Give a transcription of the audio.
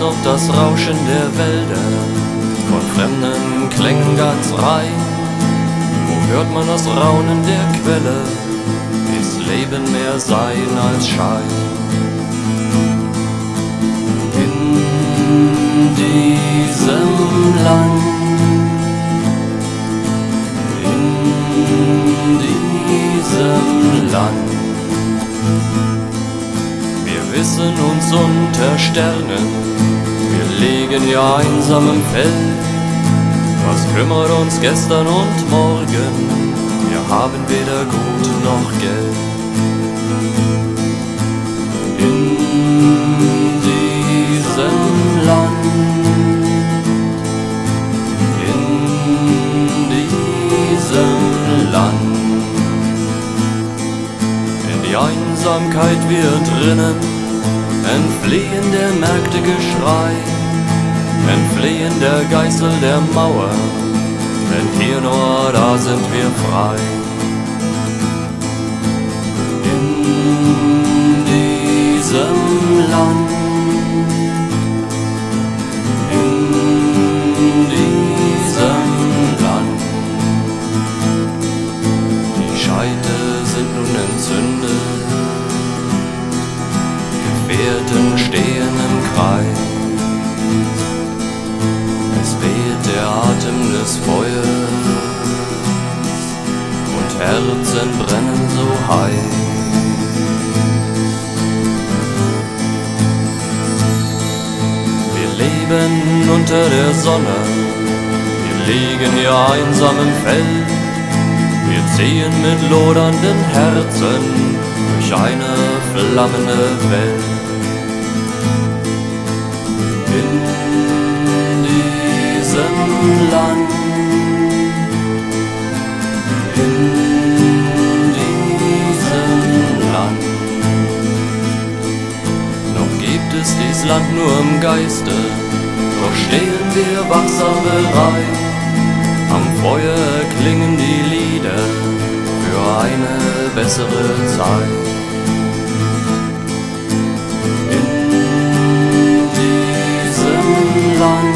noch das Rauschen der Wälder, von fremden Klängen ganz rein. Wo hört man das Raunen der Quelle? Ist Leben mehr Sein als Schein? In diesem Land, in diesem Land, wir wissen uns unter Sternen, wir liegen ja einsam im Feld. Was kümmert uns gestern und morgen? Wir haben weder Gut noch Geld. In diesem Land, in diesem Land, in die Einsamkeit wir entrinnen, entfliehen der Märkte Geschrei, entfliehen der Geißel der Mauer, denn hier nur da sind wir frei. In diesem Land, in diesem Land, die Scheite sind nun entzündet, Gefährten stehen im Kreis. Es weht der Atem des Feuers und Herzen brennen so heiß. Wir leben unter der Sonne, wir liegen ja einsam im Feld. Wir ziehen mit lodernden Herzen durch eine flammende Welt. In diesem Land, in diesem Land, noch gibt es dies Land nur im Geiste, doch stehen wir wachsam bereit. Am Feuer klingen die Lieder für eine bessere Zeit. In diesem Land,